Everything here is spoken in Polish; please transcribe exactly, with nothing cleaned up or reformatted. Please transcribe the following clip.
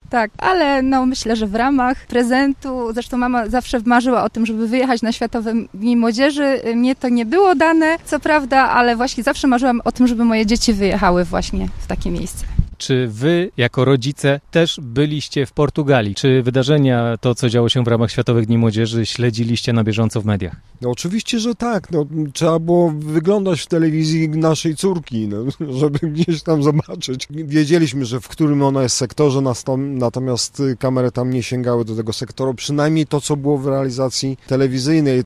Tak, ale no myślę, że w ramach prezentu, zresztą mama zawsze marzyła o tym, żeby wyjechać na Światowe Dni Młodzieży. Mnie to nie było dane, co prawda, ale właśnie zawsze marzyłam o tym, żeby moje dzieci wyjechały właśnie w takie miejsce. Czy wy, jako rodzice, też byliście w Portugalii? Czy wydarzenia, to co działo się w ramach Światowych Dni Młodzieży, śledziliście na bieżąco w mediach? No oczywiście, że tak. No, trzeba było wyglądać w telewizji naszej córki, no, żeby gdzieś tam zobaczyć. Wiedzieliśmy, że w którym ona jest sektorze, natomiast kamery tam nie sięgały do tego sektoru. Przynajmniej to, co było w realizacji telewizyjnej.